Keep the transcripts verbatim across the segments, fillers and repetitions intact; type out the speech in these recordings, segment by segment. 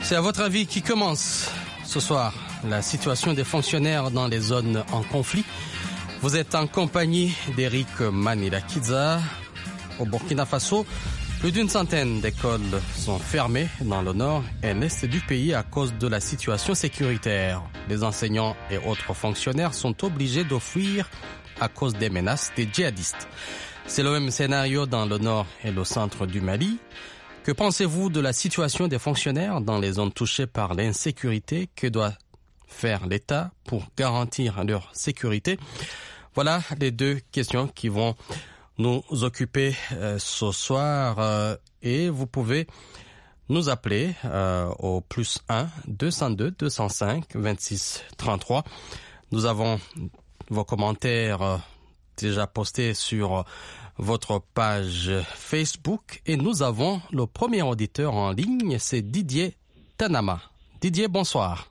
C'est à votre avis qui commence ce soir la situation des fonctionnaires dans les zones en conflit. Vous êtes en compagnie d'Eric Manirakiza. Au Burkina Faso, plus d'une centaine d'écoles sont fermées dans le nord et l'est du pays à cause de la situation sécuritaire. Les enseignants et autres fonctionnaires sont obligés de fuir à cause des menaces des djihadistes. C'est le même scénario dans le nord et le centre du Mali. Que pensez-vous de la situation des fonctionnaires dans les zones touchées par l'insécurité? Que doit faire l'État pour garantir leur sécurité? Voilà les deux questions qui vont nous occuper euh, ce soir euh, et vous pouvez nous appeler euh, au plus un deux cent deux deux cent cinq vingt-six trente-trois. Nous avons vos commentaires euh, déjà postés sur votre page Facebook et nous avons le premier auditeur en ligne, c'est Didier Tanama. Didier, bonsoir.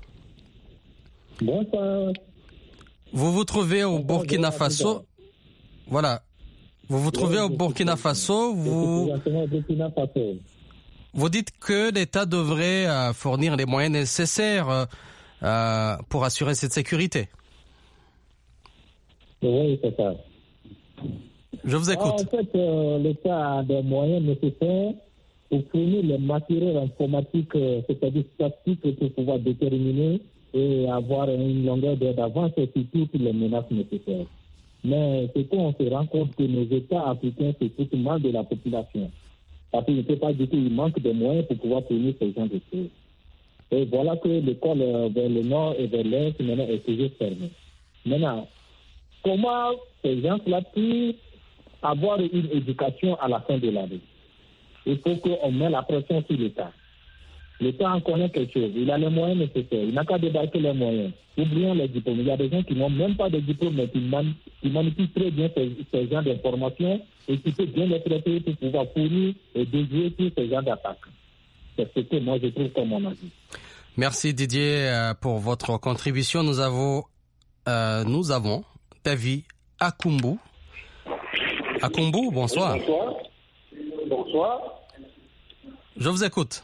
Bonsoir. Vous vous trouvez au Burkina Faso. Voilà. Vous vous trouvez au Burkina Faso. Vous, vous dites que l'État devrait euh, fournir les moyens nécessaires euh, pour assurer cette sécurité. Oui, c'est ça. Je vous écoute. En fait, euh, l'État a des moyens nécessaires pour fournir les matériels informatiques, euh, c'est-à-dire statistiques, pour pouvoir déterminer et avoir une longueur d'avance sur toutes les menaces nécessaires. Mais c'est qu'on se rend compte que nos États africains se foutent mal de la population. Parce qu'il ne peut pas dire qu'il manque de moyens pour pouvoir fournir ce genre de choses. Et voilà que l'école euh, vers le nord et vers l'est maintenant est toujours fermée. Maintenant, comment ces gens-là puissent avoir une éducation à la fin de l'année? Il faut qu'on mette la pression sur l'État. L'État en connaît quelque chose. Il a les moyens nécessaires. Il n'a qu'à débarquer les moyens. Oublions les diplômes. Il y a des gens qui n'ont même pas de diplôme, mais qui, man- qui manipulent très bien ces, ces genres d'informations et qui peuvent bien les traiter pour pouvoir fournir et déjouer tous ces genres d'attaques. C'est ce que moi je trouve comme mon avis. Merci Didier pour votre contribution. Nous avons, euh, nous avons David Akumbu. Akumbu, bonsoir. Bonsoir. Bonsoir. Je vous écoute.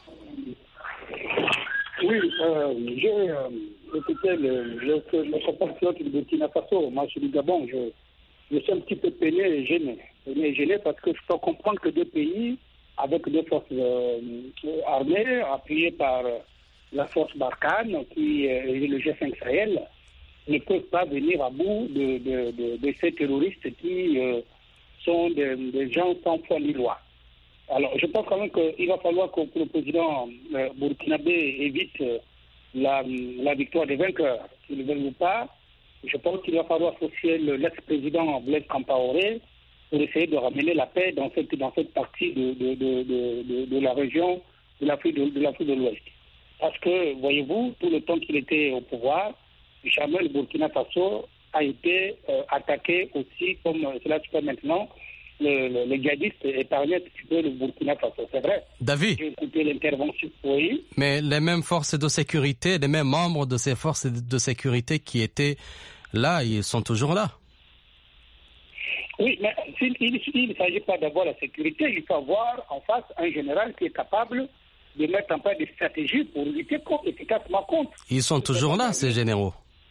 Oui, euh, j'ai euh, écouté le, le, le compatriote du Burkina Faso. Moi, je suis du Gabon. Je, je suis un petit peu peiné et gêné. Peiné et gêné parce que je peux comprendre que deux pays, avec deux forces euh, armées, appuyées par la force Barkhane, qui est le G cinq Sahel, ne peuvent pas venir à bout de, de, de, de ces terroristes qui euh, sont des, des gens sans foi ni loi. Alors, je pense quand même qu'il va falloir que le président euh, burkinabé évite euh, la, la victoire des vainqueurs, qu'il ne le veut pas. Je pense qu'il va falloir associer le, l'ex-président Blaise Compaoré pour essayer de ramener la paix dans cette, dans cette partie de, de, de, de, de, de la région de l'Afrique de, de l'Afrique de l'Ouest. Parce que, voyez-vous, tout le temps qu'il était au pouvoir, jamais le Burkina Faso a été euh, attaqué aussi, comme cela se fait maintenant, le, le, le djihadiste épargnait un petit peu le Burkina Faso, c'est vrai. David, j'ai écouté l'intervention, oui. Mais les mêmes forces de sécurité, les mêmes membres de ces forces de sécurité qui étaient là, ils sont toujours là. Oui, mais s'il, il, il ne s'agit pas d'avoir la sécurité, il faut avoir en face un général qui est capable de mettre en place des stratégies pour lutter contre, efficacement contre. Ils sont toujours là, ces généraux.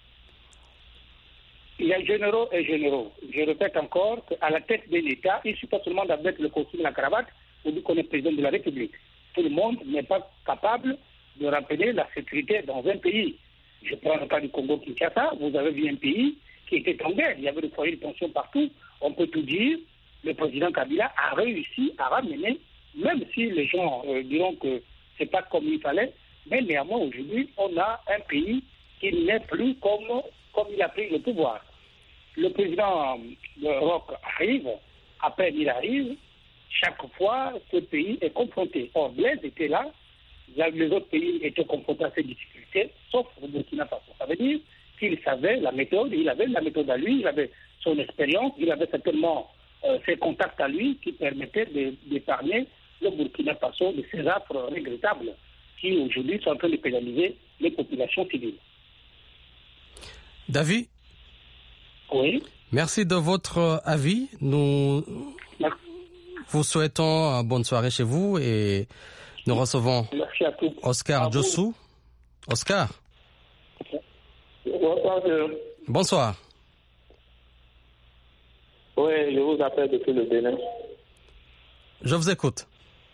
Il y a généraux et généraux. Je répète encore qu'à la tête de l'État, il ne suffit pas seulement d'mettre le costume et la cravate pour dire qu'on est président de la République. Tout le monde n'est pas capable de rappeler la sécurité dans un pays. Je prends le cas du Congo-Kinshasa. Vous avez vu un pays qui était en guerre. Il y avait des foyers de tension partout. On peut tout dire. Le président Kabila a réussi à ramener, même si les gens euh, diront que ce n'est pas comme il fallait, mais néanmoins aujourd'hui, on a un pays qui n'est plus comme, comme il a pris le pouvoir. Le président de Roch arrive, à peine il arrive, chaque fois ce pays est confronté. Or, Blaise était là, les autres pays étaient confrontés à ces difficultés, sauf le Burkina Faso. Ça veut dire qu'il savait la méthode, il avait la méthode à lui, il avait son expérience, il avait certainement euh, ses contacts à lui qui permettaient de, d'épargner le Burkina Faso de ces affres regrettables qui aujourd'hui sont en train de pénaliser les populations civiles. David, oui. Merci de votre avis. Nous Merci. vous souhaitons une bonne soirée chez vous et Nous recevons Merci à tous. Oscar Djossou. Oscar. Bonsoir. Bonsoir. Oui, je vous appelle depuis le Bénin. Je vous écoute.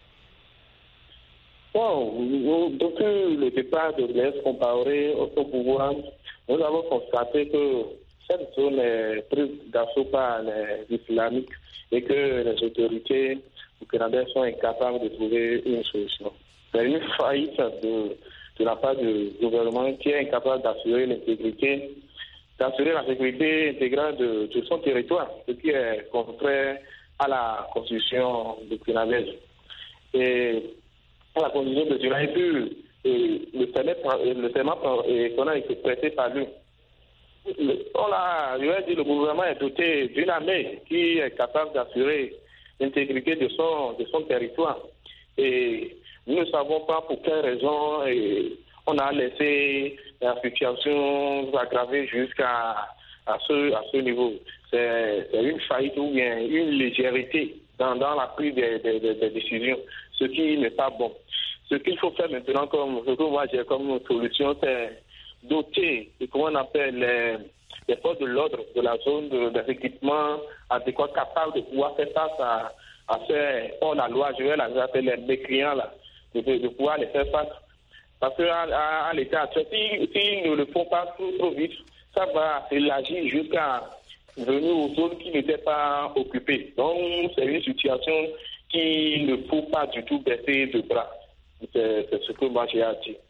Bon, depuis le départ de Blaise Compaoré au pouvoir, nous avons constaté que cette zone est prise d'assaut par les islamiques et que les autorités burkinabées sont incapables de trouver une solution. C'est une faillite de, de la part du gouvernement qui est incapable d'assurer l'intégrité, d'assurer la sécurité intégrale de, de son territoire, ce qui est contraire à la constitution burkinabèse. Et à la constitution burkinabèse, et puis et le serment qu'on a été prêté par lui. Le, on a, je vais dire, le gouvernement est doté d'une armée qui est capable d'assurer l'intégrité de son, de son territoire. Et nous ne savons pas pour quelle raison et on a laissé la situation s'aggraver jusqu'à à ce, à ce niveau. C'est, c'est une faillite ou bien une légèreté dans, dans la prise des, des, des, des décisions, ce qui n'est pas bon. Ce qu'il faut faire maintenant, comme ce que moi j'ai comme solution, c'est doter de comment on appelle les, les forces de l'ordre de la zone de, des équipements adéquats capables de pouvoir faire face à, à ces hors-la-loi, je vais les appeler les mécréants là, de, de pouvoir les faire face. Parce qu'à à, à l'état actuel, s'ils si ne le font pas trop, trop vite, ça va s'élargir jusqu'à venir aux zones qui n'étaient pas occupées. Donc c'est une situation qu'il ne faut pas du tout baisser de bras. C'est, c'est ce que moi j'ai à dire.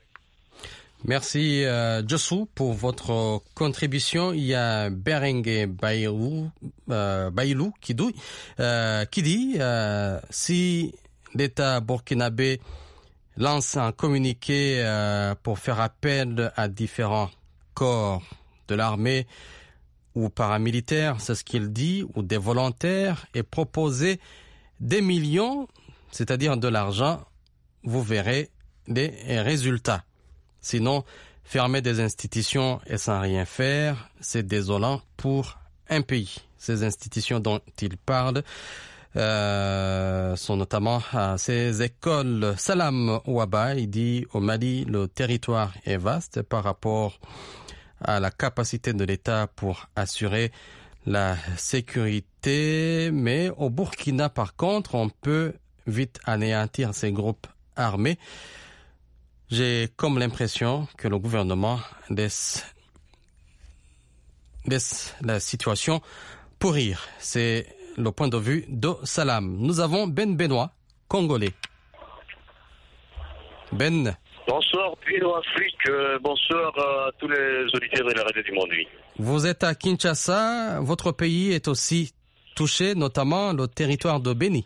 Merci euh, Djossou pour votre contribution. Il y a Berengue Bailou, euh, Bailou qui dit, euh, qui dit euh, si l'État burkinabé lance un communiqué euh, pour faire appel à différents corps de l'armée ou paramilitaires, c'est ce qu'il dit, ou des volontaires, et proposer des millions, c'est-à-dire de l'argent, vous verrez les résultats. Sinon, fermer des institutions et sans rien faire, c'est désolant pour un pays. Ces institutions dont il parle euh, sont notamment à ces écoles. Salam Ouaba, il dit au Mali, le territoire est vaste par rapport à la capacité de l'État pour assurer la sécurité. Mais au Burkina, par contre, on peut vite anéantir ces groupes armés. J'ai comme l'impression que le gouvernement laisse, laisse la situation pourrir. C'est le point de vue de Salam. Nous avons Ben Benoît, congolais. Ben. Bonsoir, Pino Afrique. Euh, bonsoir à tous les auditeurs de la radio du monde. Vous êtes à Kinshasa. Votre pays est aussi touché, notamment le territoire de Béni.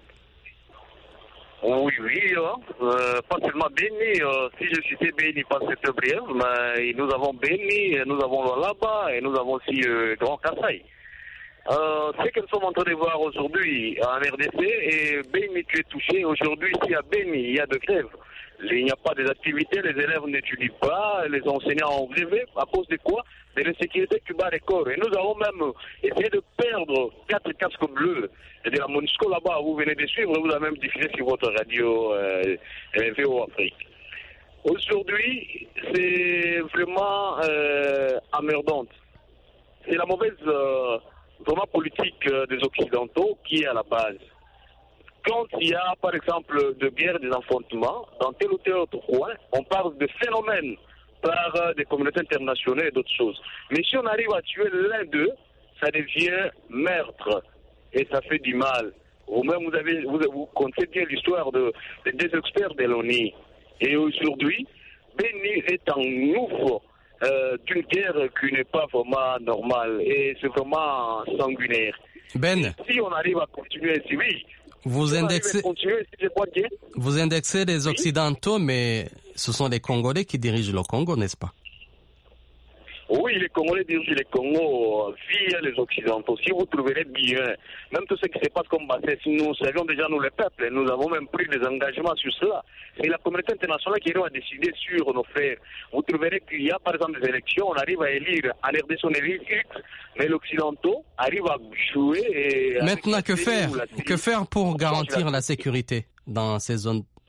Oui, oui, hein. euh, pas seulement Béni, euh, si je citais Béni pas cette brève, mais nous avons Béni, nous avons Lualaba et nous avons aussi euh, Grand Kassai. Euh, ce que nous sommes en train de voir aujourd'hui en R D C, et Béni qui est touché, aujourd'hui ici à Béni, il y a de grèves. Il n'y a pas d'activités, les élèves n'étudient pas, les enseignants ont grévé, à cause de quoi? De l'insécurité qui bat les corps. Et nous avons même essayé de perdre quatre casques bleus de la MONUSCO là-bas, vous venez de suivre, vous avez même diffusé sur votre radio euh, V O Afrique. Aujourd'hui, c'est vraiment euh, emmerdante. C'est la mauvaise euh, vraiment politique euh, des Occidentaux qui est à la base. Quand il y a, par exemple, de guerre, des affrontements, dans tel ou tel autre coin, on parle de phénomènes par euh, des communautés internationales et d'autres choses. Mais si on arrive à tuer l'un d'eux, ça devient meurtre et ça fait du mal. Vous-même, vous avez, vous, vous connaissez bien l'histoire de, de, des experts de l'ONU. Et aujourd'hui, Béni est en ouf euh, d'une guerre qui n'est pas vraiment normale et c'est vraiment sanguinaire. Ben, si on arrive à continuer ainsi, oui. Vous indexez, vous indexez les Occidentaux, mais ce sont les Congolais qui dirigent le Congo, n'est-ce pas? Oui, les Congolais dirigent le Congo via les Occidentaux. Si vous trouverez bien, même tout ce qui se passe comme Bassès, nous savions déjà, nous les peuples, nous avons même pris des engagements sur cela. C'est la communauté internationale qui a décidé sur nos frères. Vous trouverez qu'il y a par exemple des élections, on arrive à élire, en R D C on élire X, mais l'Occidentaux arrive à jouer et... Maintenant, que faire? Que faire pour garantir la sécurité dans ces zones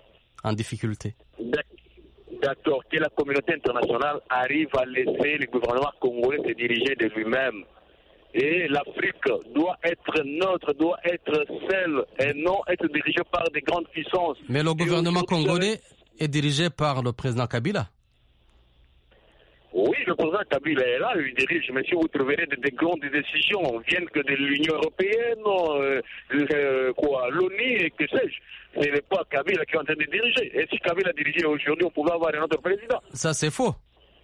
en difficulté. D'accord, que la communauté internationale arrive à laisser le gouvernement congolais se diriger de lui-même. Et l'Afrique doit être neutre, doit être seule et non être dirigée par des grandes puissances. Mais le gouvernement congolais est dirigé par le président Kabila. Oui, le président Kabila est là, il dirige, mais si vous trouverez des, des grandes décisions viennent que de l'Union européenne, euh, euh, quoi, l'ONU et que sais-je, ce n'est pas Kabila qui est en train de diriger. Et si Kabila dirigeait aujourd'hui, on pouvait avoir un autre président. Ça, c'est faux.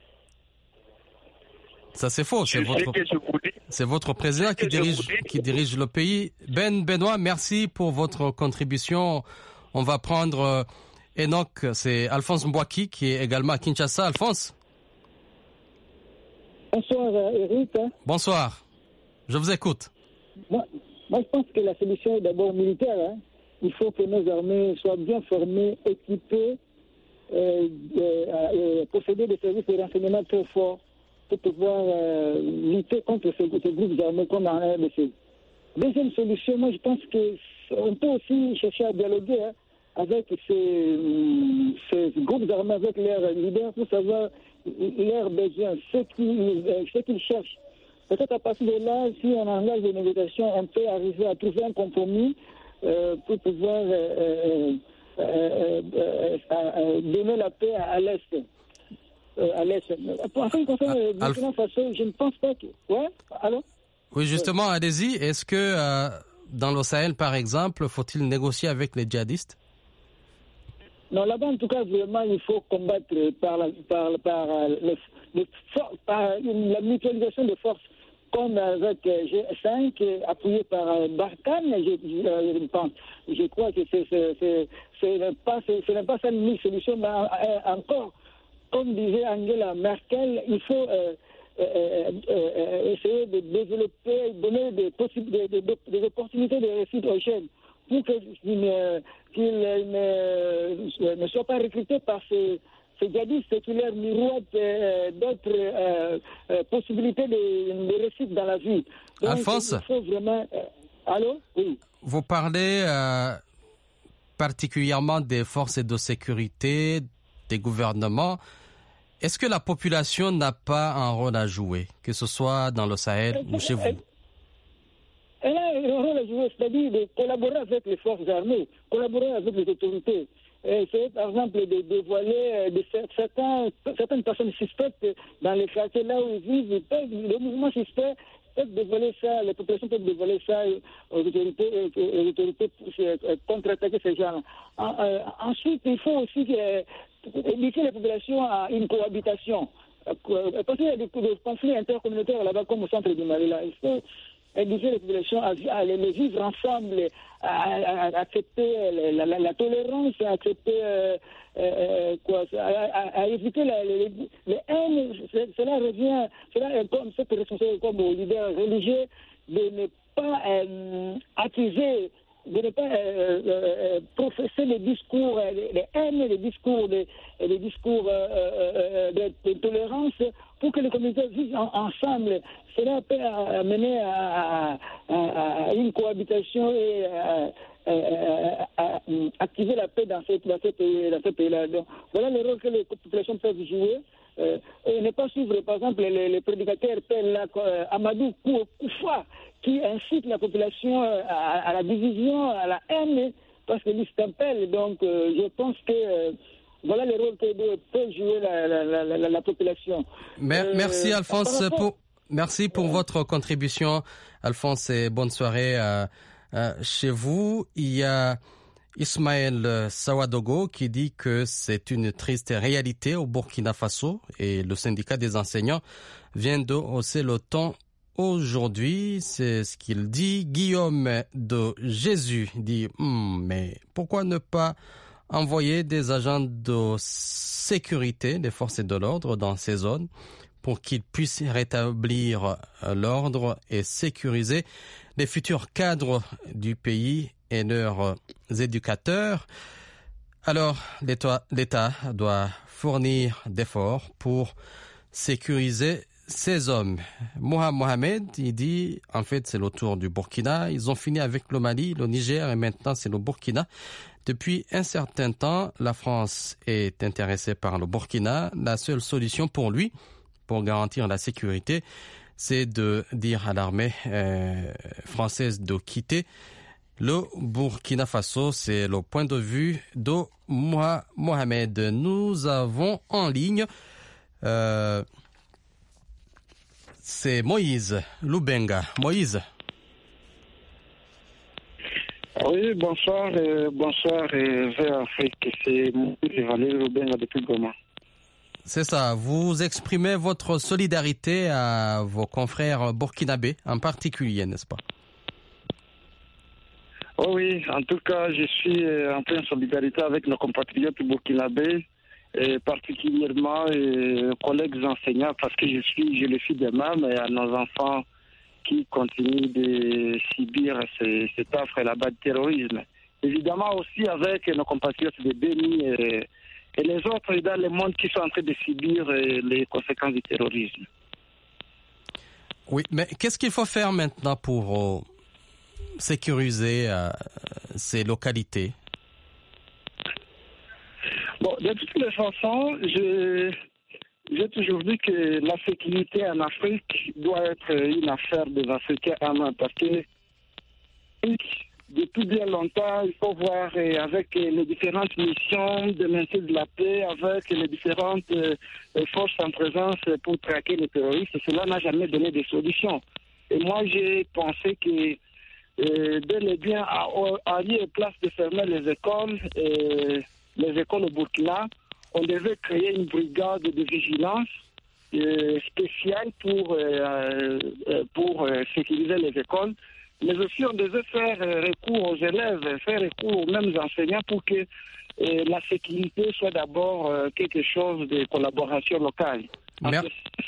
Ça, c'est faux. C'est votre, c'est votre président qui dirige, qui dirige le pays. Ben Benoît, merci pour votre contribution. On va prendre euh, Enoch, c'est Alphonse Mbouaki qui est également à Kinshasa. Alphonse. Bonsoir Eric. Bonsoir, je vous écoute. Moi, moi je pense que la solution est d'abord militaire. Hein. Il faut que nos armées soient bien formées, équipées, euh, euh, posséder des services de renseignement très forts pour pouvoir euh, lutter contre ces, ces groupes armés comme en R D C. Deuxième solution, moi je pense qu'on peut aussi chercher à dialoguer hein, avec ces, ces groupes armés, avec leurs leaders pour savoir leurs besoins, ce qu'ils, ce qu'ils cherchent. Peut-être à partir de là, si on engage des négociations, on peut arriver à trouver un compromis euh, pour pouvoir euh, euh, euh, euh, euh, donner la paix à, à l'Est. Euh, à l'Est. En ce qui concerne le Burkina Faso, je ne pense pas que... Ouais, allô? Oui, justement, ouais. Allez-y. Est-ce que euh, dans le Sahel, par exemple, faut-il négocier avec les djihadistes? Non, là-bas, en tout cas, vraiment, il faut combattre par la, par, par, le, le, par la mutualisation de forces, comme avec G cinq, appuyé par Barkhane, je, je, je pense. Je crois que c'est, c'est, c'est, c'est pas, c'est, ce n'est pas ça une solution, mais encore, comme disait Angela Merkel, il faut euh, euh, euh, essayer de développer, donner des, possibles, des, des, des opportunités de réussite aux jeunes, pour qu'ils ne, qu'ils ne, ne soient pas recrutés par ces, ces djihadistes qui leur miroitent euh, d'autres euh, euh, possibilités de, de réussite dans la vie. Donc, Alphonse, il faut vraiment... Euh, allô? Oui. Vous parlez euh, particulièrement des forces de sécurité, des gouvernements. Est-ce que la population n'a pas un rôle à jouer, que ce soit dans le Sahel ou chez vous? Elle a un rôle à jouer, c'est-à-dire de collaborer avec les forces armées, collaborer avec les autorités. C'est par exemple de dévoiler de certains, certaines personnes suspectes dans les quartiers là où ils vivent, le mouvement suspect peuvent dévoiler ça, les populations peuvent dévoiler ça aux autorités, aux autorités pour contre-attaquer ces gens. Ensuite, il faut aussi éduquer les populations à une cohabitation. Parce qu'il y a des conflits intercommunautaires là-bas comme au centre du Mali là. Il faut éduquer les populations à, à les vivre ensemble, à, à, à accepter la, la, la tolérance, à accepter euh, euh, quoi, à, à, à éviter la, les, les haines. Cela revient, cela est comme cette responsabilité comme aux leaders religieux de ne pas euh, accuser, de ne pas euh, euh, professer les discours, les, les haines, les discours, les, les discours euh, euh, de, de tolérance, pour que les communautés vivent en, ensemble. Cela peut amener à, à, à une cohabitation et à, à, à, à activer la paix dans, cette, dans, cette, dans ce pays-là. Donc, voilà le rôle que les populations peuvent jouer. Euh, et ne pas suivre, par exemple, les, les prédicateurs tels euh, Amadou Koufa, qui incitent la population à, à la division, à la haine, parce que lui s'appelle. Donc, euh, je pense que euh, voilà le rôle que peut jouer la, la, la, la, la population. Merci, euh, Alphonse, rapport... pour, merci pour euh... votre contribution. Alphonse, et bonne soirée euh, euh, chez vous. Il y a Ismaël Sawadogo qui dit que c'est une triste réalité au Burkina Faso et le syndicat des enseignants vient de hausser le ton aujourd'hui. C'est ce qu'il dit. Guillaume de Jésus dit hm, mais pourquoi ne pas envoyer des agents de sécurité des forces de l'ordre dans ces zones pour qu'ils puissent rétablir l'ordre et sécuriser les futurs cadres du pays et leurs éducateurs. Alors, l'État, l'État doit fournir d'efforts pour sécuriser ces hommes. Mohamed, il dit, en fait, c'est le tour du Burkina. Ils ont fini avec le Mali, le Niger et maintenant c'est le Burkina. Depuis un certain temps, la France est intéressée par le Burkina. La seule solution pour lui, pour garantir la sécurité, c'est de dire à l'armée euh, française de quitter le Burkina Faso. C'est le point de vue de Mohamed. Nous avons en ligne, euh, c'est Moïse Lubenga. Moïse. Oui, bonsoir, euh, bonsoir, euh, vers Afrique. C'est Moïse Valérie Lubenga depuis Goma. C'est ça, vous exprimez votre solidarité à vos confrères burkinabés en particulier, n'est-ce pas? Oh oui, en tout cas, je suis en pleine solidarité avec nos compatriotes burkinabés, et particulièrement les collègues enseignants, parce que je suis, je le suis de même, et à nos enfants qui continuent de subir cette affre là-bas de terrorisme. Évidemment aussi avec nos compatriotes de Béni et et les autres dans le monde qui sont en train de subir les conséquences du terrorisme. Oui, mais qu'est-ce qu'il faut faire maintenant pour euh, sécuriser euh, ces localités? Bon, de toutes les façons, je, j'ai toujours dit que la sécurité en Afrique doit être une affaire des Africains en main, parce que depuis bien longtemps, il faut voir euh, avec euh, les différentes missions de maintien de la paix, avec les différentes euh, forces en présence pour traquer les terroristes. Cela n'a jamais donné de solution. Et moi, j'ai pensé que euh, dès le bien, à, à lieu et place de fermer les écoles, euh, les écoles au Burkina, on devait créer une brigade de vigilance euh, spéciale pour, euh, euh, pour euh, sécuriser les écoles. Mais aussi, on devait faire recours aux élèves, faire recours aux mêmes enseignants pour que euh, la sécurité soit d'abord euh, quelque chose de collaboration locale. Mer-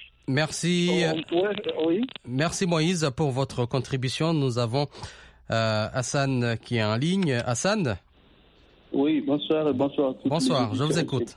Merci. Pourrait, oui. Merci Moïse pour votre contribution. Nous avons euh, Hassan qui est en ligne. Hassan? Oui, bonsoir. Bonsoir. Bonsoir, je vous écoute.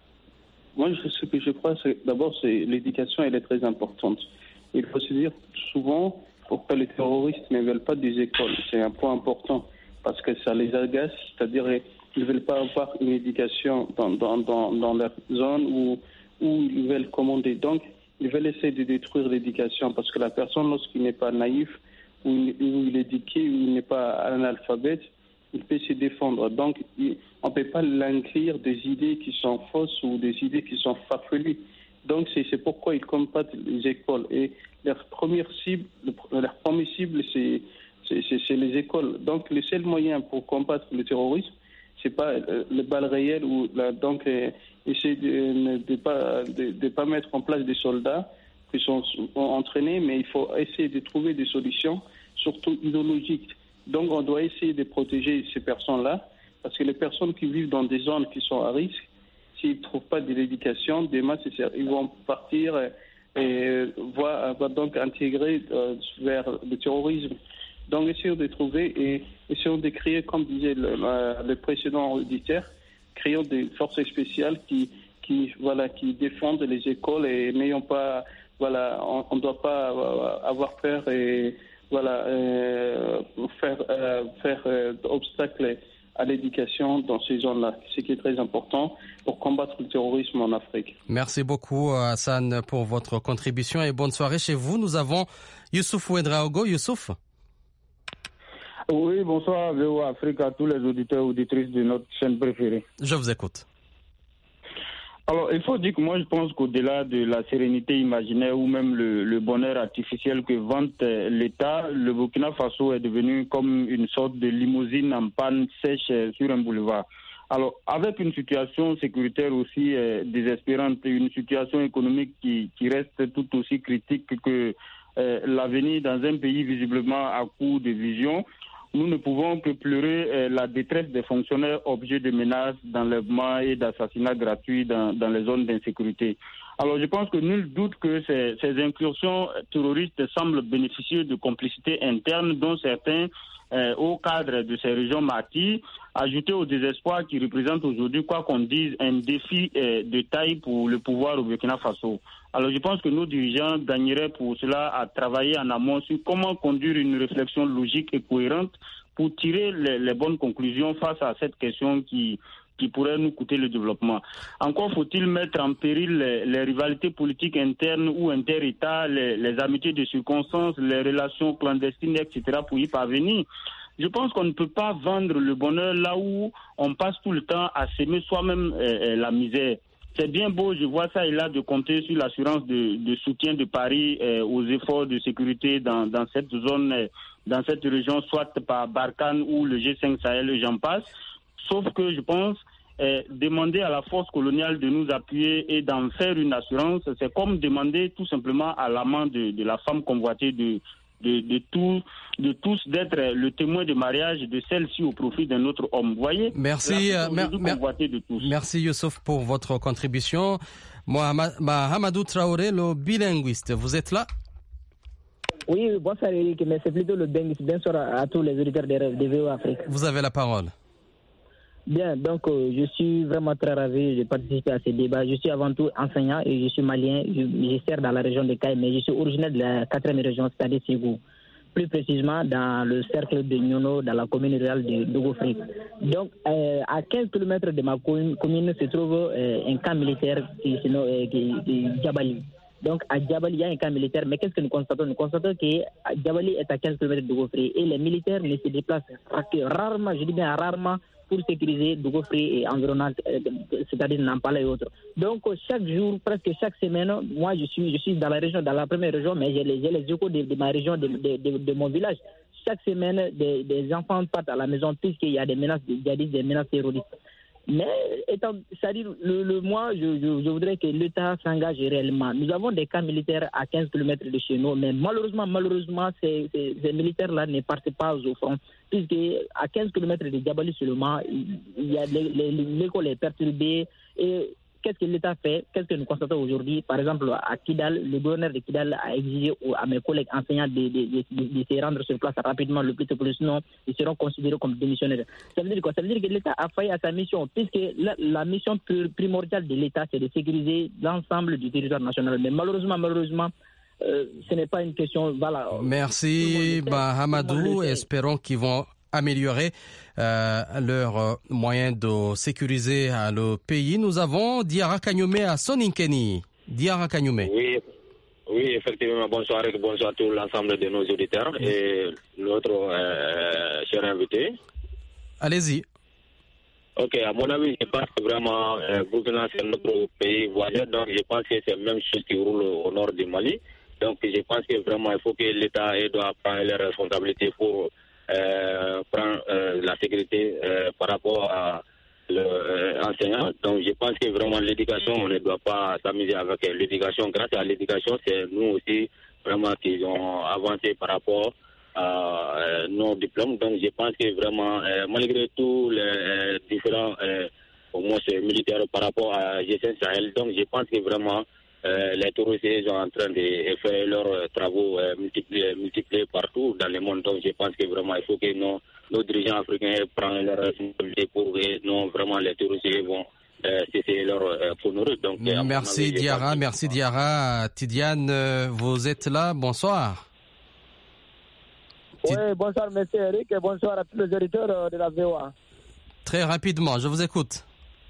Moi, ce que je crois, c'est d'abord, c'est l'éducation, elle est très importante. Il faut se dire souvent, pourquoi les terroristes ne veulent pas des écoles. C'est un point important parce que ça les agace, c'est-à-dire qu'ils ne veulent pas avoir une éducation dans, dans, dans, dans leur zone où, où ils veulent commander. Donc, ils veulent essayer de détruire l'éducation parce que la personne, lorsqu'il n'est pas naïf, ou il, ou il est éduqué, ou il n'est pas analphabète, il peut se défendre. Donc, il, on ne peut pas l'inclure des idées qui sont fausses ou des idées qui sont farfelues. Donc, c'est, c'est pourquoi ils combattent les écoles. Et leur première cible, leur première cible, c'est, c'est, c'est, c'est les écoles. Donc, le seul moyen pour combattre le terrorisme, c'est pas euh, le balle réel ou la, donc euh, essayer de ne pas de, de pas mettre en place des soldats qui sont entraînés, mais il faut essayer de trouver des solutions, surtout idéologiques. Donc, on doit essayer de protéger ces personnes-là, parce que les personnes qui vivent dans des zones qui sont à risque, s'ils ne trouvent pas de l'éducation, demain, ils vont partir et va, va donc intégrer euh, vers le terrorisme. Donc, essayons de trouver et essayons de créer, comme disait le, le précédent auditeur, créons des forces spéciales qui, qui, voilà, qui défendent les écoles et n'ayons pas, voilà, on ne doit pas avoir peur et voilà, euh, faire, euh, faire euh, obstacle à l'éducation dans ces zones-là, ce qui est très important pour combattre le terrorisme en Afrique. Merci beaucoup Hassan pour votre contribution et bonne soirée chez vous. Nous avons Youssouf Ouedraogo. Youssouf? Oui, bonsoir V O Afrique à tous les auditeurs et auditrices de notre chaîne préférée. Je vous écoute. Alors, il faut dire que moi, je pense qu'au-delà de la sérénité imaginaire ou même le, le bonheur artificiel que vante l'État, le Burkina Faso est devenu comme une sorte de limousine en panne sèche sur un boulevard. Alors, avec une situation sécuritaire aussi euh, désespérante, une situation économique qui, qui reste tout aussi critique que euh, l'avenir dans un pays visiblement à court de vision, nous ne pouvons que pleurer euh, la détresse des fonctionnaires objets de menaces, d'enlèvements et d'assassinats gratuits dans, dans les zones d'insécurité. Alors je pense que nul doute que ces, ces incursions terroristes semblent bénéficier de complicités internes dont certains euh, au cadre de ces régions martyres, ajouté au désespoir qui représente aujourd'hui, quoi qu'on dise, un défi euh, de taille pour le pouvoir au Burkina Faso. Alors je pense que nos dirigeants gagneraient pour cela à travailler en amont sur comment conduire une réflexion logique et cohérente pour tirer les, les bonnes conclusions face à cette question qui, qui pourrait nous coûter le développement. Encore faut-il mettre en péril les, les rivalités politiques internes ou inter-États, les, les amitiés de circonstances, les relations clandestines, et cetera pour y parvenir. Je pense qu'on ne peut pas vendre le bonheur là où on passe tout le temps à s'aimer soi-même euh, la misère. C'est bien beau, je vois ça et là, de compter sur l'assurance de, de soutien de Paris euh, aux efforts de sécurité dans, dans cette zone, euh, dans cette région, soit par Barkhane ou le G cinq Sahel, j'en passe. Sauf que je pense, euh, demander à la force coloniale de nous appuyer et d'en faire une assurance, c'est comme demander tout simplement à l'amant de, de la femme convoitée de... De, de, tout, de tous d'être le témoin de mariage de celle-ci au profit d'un autre homme. Vous voyez? Merci, euh, mer- mer- de tous. Merci Youssouf pour votre contribution. Mohamed, Mahamadou Traoré, le bilinguiste, vous êtes là? Oui, bonsoir Eric, mais c'est plutôt le bilinguiste. Bonsoir à, à tous les auditeurs de, de V O Afrique. Vous avez la parole. Bien, donc euh, je suis vraiment très ravi de participer à ce débat. Je suis avant tout enseignant et je suis malien. Je, je sers dans la région de Caille, mais je suis originaire de la quatrième région, c'est-à-dire Ségou. Plus précisément dans le cercle de Nyono, dans la commune rurale de Dogofri. Donc, euh, à quinze kilomètres de ma commune, commune se trouve euh, un camp militaire qui est euh, Djabali. Donc, à Djabali, il y a un camp militaire, mais qu'est-ce que nous constatons? Nous constatons que Djabali est à quinze kilomètres de Dogofri et les militaires ne se déplacent que rarement, je dis bien rarement, pour sécuriser Dogofri et environnant, c'est-à-dire Nampala et autres. Donc, chaque jour, presque chaque semaine, moi, je suis, je suis dans la région, dans la première région, mais j'ai les, j'ai les échos de, de ma région, de, de, de, de mon village. Chaque semaine, des, des enfants partent à la maison puisqu'il y a des menaces, il y a des menaces terroristes. Mais, étant, c'est-à-dire, le, le, moi, je, je, je voudrais que l'État s'engage réellement. Nous avons des camps militaires à quinze kilomètres de chez nous, mais malheureusement, malheureusement, ces, ces, ces militaires-là ne partent pas au front. Puisque à quinze kilomètres de Djabali seulement, il y a les, les, l'école est perturbée. Et qu'est-ce que l'État fait? Qu'est-ce que nous constatons aujourd'hui? Par exemple, à Kidal, le gouverneur de Kidal a exigé à mes collègues enseignants de, de, de, de, de se rendre sur place rapidement, le plus tôt possible, sinon ils seront considérés comme démissionnaires. Ça veut dire quoi? Ça veut dire que l'État a failli à sa mission, puisque la, la mission primordiale de l'État, c'est de sécuriser l'ensemble du territoire national. Mais malheureusement, malheureusement, Euh, ce n'est pas une question. Voilà. Merci, Mahamadou. Espérons qu'ils vont améliorer euh, leurs moyens de sécuriser euh, le pays. Nous avons Diara Kanyume à Soninkeni. Diara Kanyume. Oui, oui, effectivement. Bonsoir et bonsoir à tout l'ensemble de nos auditeurs et l'autre euh, cher invité. Allez-y. Ok, à mon avis, je pense que vraiment, euh, Burkina, c'est notre pays voisin, donc je pense que c'est la même chose qui roule au nord du Mali. Donc, je pense que vraiment, il faut que l'État doit prendre les responsabilités pour euh, prendre euh, la sécurité euh, par rapport à l'enseignant. Euh, Donc, je pense que vraiment, l'éducation, on ne doit pas s'amuser avec l'éducation. Grâce à l'éducation, c'est nous aussi vraiment qui ont avancé par rapport à euh, nos diplômes. Donc, je pense que vraiment, euh, malgré tous les euh, différents, euh, au moins, militaires par rapport à G cinq Sahel, donc je pense que vraiment, Euh, les touristes sont en train de faire leurs travaux euh, multipliés, multipliés partout dans le monde. Donc, je pense que vraiment, il faut que nos, nos dirigeants africains prennent leurs responsabilités pour que non, vraiment, les touristes vont euh, cesser leur euh, pour nourrir. Donc, merci avis, Diara, merci que... Diara. Tidiane, vous êtes là, bonsoir. Oui, bonsoir, monsieur Eric, et bonsoir à tous les auditeurs de la V O A. Très rapidement, je vous écoute.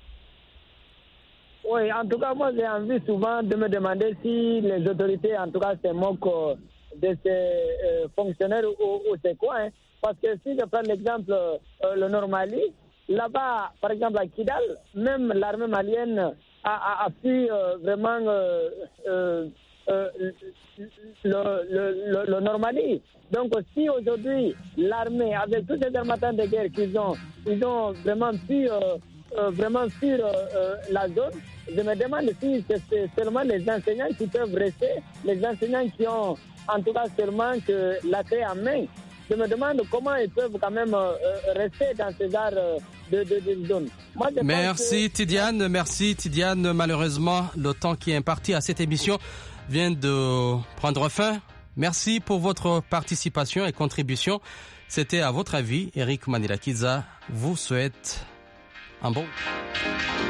Oui, en tout cas, moi, j'ai envie souvent de me demander si les autorités, en tout cas, se moquent de ces euh, fonctionnaires ou, ou c'est quoi. Hein? Parce que si je prends l'exemple, euh, le Nord Mali, là-bas, par exemple, à Kidal, même l'armée malienne a, a, a pu euh, vraiment euh, euh, euh, le, le, le, le Nord Mali. Donc, si aujourd'hui, l'armée, avec tous ces armateurs de guerre qu'ils ont, ils ont vraiment pu... Euh, Euh, vraiment sur euh, euh, la zone, je me demande si c'est seulement les enseignants qui peuvent rester, les enseignants qui ont en tout cas seulement que la clé en main. Je me demande comment ils peuvent quand même euh, rester dans ces genres de, de, de zones. Moi, merci que... Tidiane, merci Tidiane. Malheureusement, le temps qui est imparti à cette émission vient de prendre fin. Merci pour votre participation et contribution. C'était à votre avis, Eric Manilakiza vous souhaite un bon...